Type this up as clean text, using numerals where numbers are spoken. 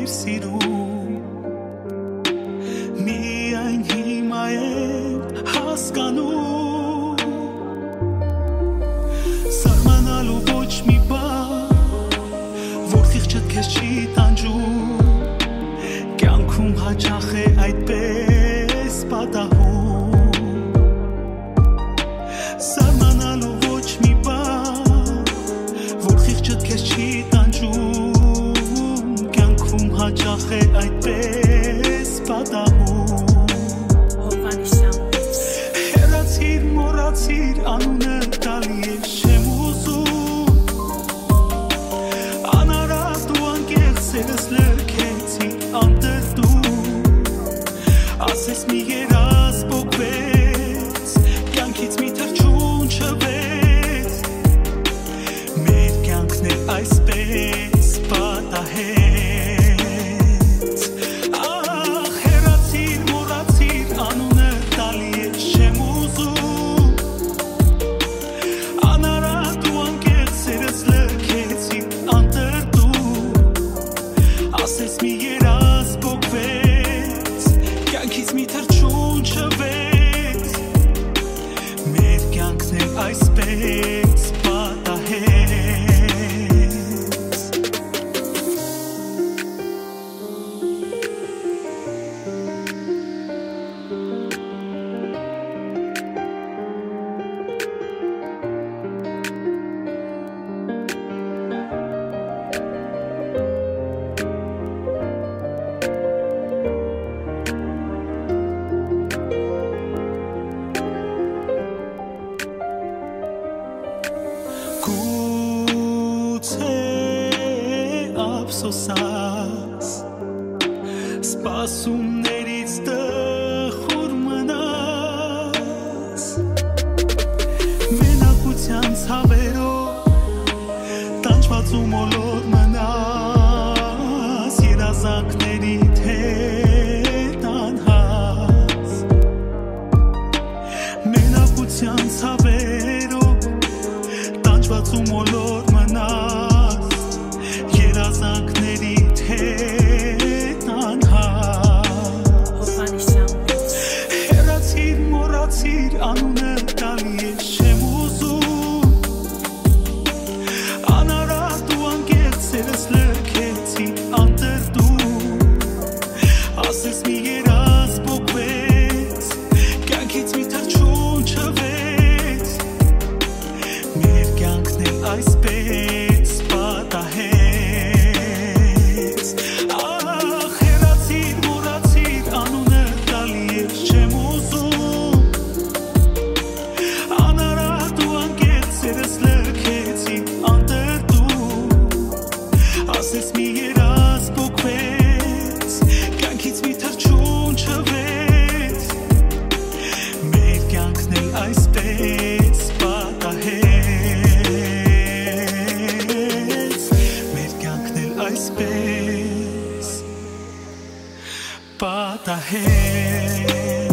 սիրում միայն հիմա եմ հասկանում սարմանալու ոչ մի բան որ խիղճդ քեզ չի տանջում կյանքում հաճախ է այդպես պատահում սարմանալու ոչ մի բան որ խիղճդ քեզ չի տանջում կյանքում հաճախ է այդպես պատահում հեռացիր մոռացիր անունը տալի ես չեմ ուզում անարատ ու անկեղծ սերս լքեցի անտրտում ասես մի երազ պոկվեց կյանքից մի թռչուն չվեց մեր կյանքն է այսպես պատահեց ախ հեռացիր մոռացիր անունը տալի ես չեմ ուզում անարատ ու անկեղծ սերս լքեցի անտրտում ասես մի երազ պոկվեց կյանքից մի թռչուն չվեց մեր կյանքն է այսպես պատահեց Գուցե ափսոսած սպասումներից տխուր մնաց մենակության ցավերով տանջված ու մոլոր մնաց երազանքներիդ հետ անհաց մենակության ցավերով տանջված ու մոլոր մնաց երազանքներիդ հետ անհաց հեռացիր մոռացիր անունը տալի ես չեմ ուզում անարատ ու անկեղծ սերս լքեցի անտրտում ասես մի երազ պոկվեց կյանքից մի թռչուն չվեց մեր կյանքն է այսպես պատահեց ախ հեռացիր մոռացիր անունը տալի ես չեմ ուզում անարատ ու անկեղծ սերս լքեցի անտրտում ասես մի երազ պոկվեց կյանքից մի թռչուն չվեց մեր կյանքն է այսպես պատահեց մեր կյանքն է այսպես պատահեց